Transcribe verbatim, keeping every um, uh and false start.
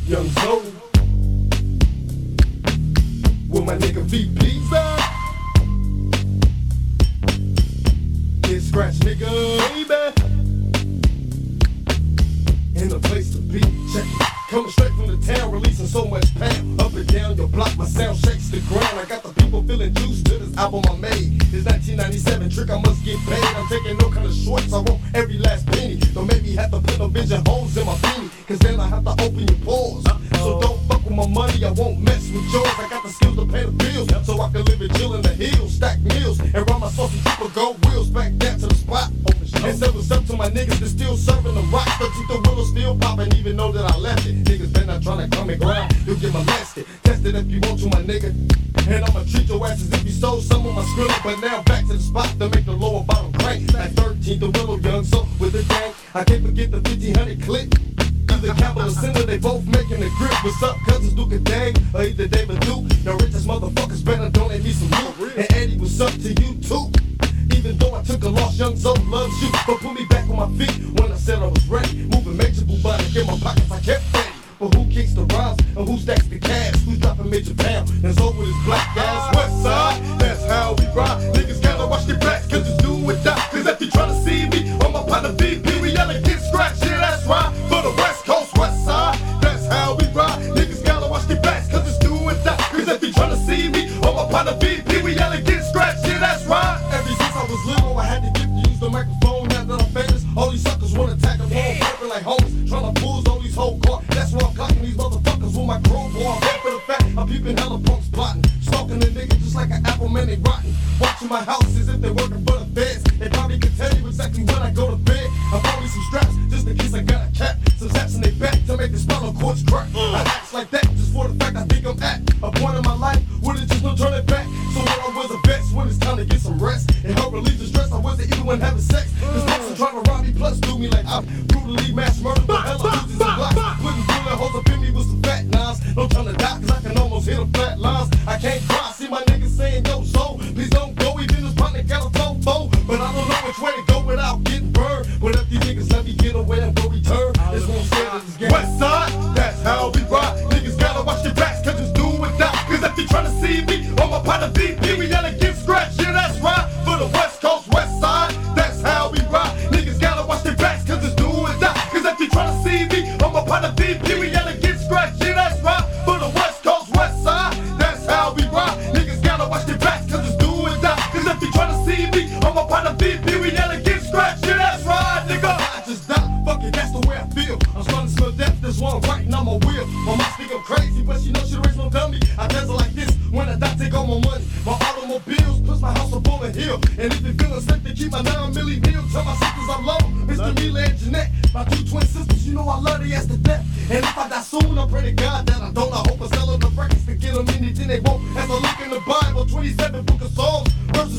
Young Zoe with my nigga V P. Get scratch, nigga, baby. In the place to be, check it. Coming straight from the town, releasing so much pound. Up and down your block, my sound shakes the ground. I got the people feeling juiced to this album I made. This nineteen ninety-seven trick, I must get paid. I'm taking no kind of shorts, I want every last penny. Don't make me have to put no vision holes in my beanie, cause then I have to open your pores. So don't fuck with my money, I won't mess with yours. I got the skills to pay the bills, so I can live and chill in the hills. Stack meals, and run my saucy triple gold wheels back down to the spot. And say what's up to my niggas that still serving the rock. thirteen the willow still popping, even know that I left it. Niggas been not trying to come and grind, you'll get molested. Test it if you want to, my nigga. And I'ma treat your asses if you stole some of my skrilla. But now back to the spot to make the lower bottom crank. Like thirteen the willow young, so with the gang, I can't forget the fifteen hundred clip. Either Capital Center, they both making the grip. What's up, cousins Duke and Dang, or either David Duke. The richest motherfuckers better donate me some loot. And Eddie, what's up to you too? Even though I took a loss, Young Zoe loves you. But put me back on my feet when I said I was ready. Moving major bubonic in my pockets, I kept ready. But who kicks the rhymes and who stacks the cash? Who's dropping major pound and so with his black guys? West side, that's how we ride. Niggas gotta watch their backs cause it's do or die. Cause if you tryna see me on my partner V P, we yelling get scratched, yeah that's right. For the West Coast, West side, that's how we ride. Niggas gotta watch their backs cause it's do or die. Cause if you tryna see me on my partner V P, we yelling get scratched, yeah that's right. Ever since I was little, I had to get to use the microphone. Now that I'm famous, all these suckers wanna attack them all rapping like homies, tryna fools all these whole car. That's why I'm clocking these motherfuckers with my crowbar. I'm back for the fact I'm peeping hella punks plotting, stalking the nigga just like an apple man, they rotten. Watching my house as if they working for the feds. They probably can tell you exactly when I go to bed. I bought me some straps just in case I got a cap, some zaps in their back to make the spinal cords crack. I act like that just for the fact I think I'm at a point in my life where there's just no turning back. So when I was a best, when it's time to get some rest and help relieve the stress, I wasn't even when having sex. Cause next to trying to rob me plus do me like I'm brutally mass murdered by hella losers and blocks. Putting bullet holes up in me with some fat nines. No trying to die cause I can almost hit a flat lines. I can't cry, see my niggas saying yo so please don't go, even this partner got a topo. But I don't know which way to go without getting burned. But if these niggas let me get away and go return, this won't stay to this game. West side, that's how we ride. Niggas gotta watch their backs cause it's do or die. Cause if you tryna see me on my partner V P, we yelling get scratched, yeah that's right. For the West Coast, West side, that's how we ride. Niggas gotta watch their backs cause it's do or die. Cause if you tryna see me on my partner V P, we yelling get scratched, yeah that's right. For the West Coast, West side, that's how we ride. Niggas gotta watch their backs cause it's do or die. Cause if you tryna see me on my partner V P, we yelling get scratched, yeah that's right, nigga. I just die, fuck it, that's the way I feel. I'm starting to smell death, that's why I'm writing on my wheel. My mom think I'm crazy, but she knows she raised no dummy. I dance like this when I die, take all my money. My automobiles push my house up on a hill. And if you feeling sick, they keep my nine milli deal. Tell my sisters I love them, Mister Mila and Jeanette. My two twin sisters, you know I love they ass to death. And if I die soon, I pray to God that I don't. I hope I sell them the records to get them anything they want. As I look in the Bible, twenty-seven book of Psalms, verses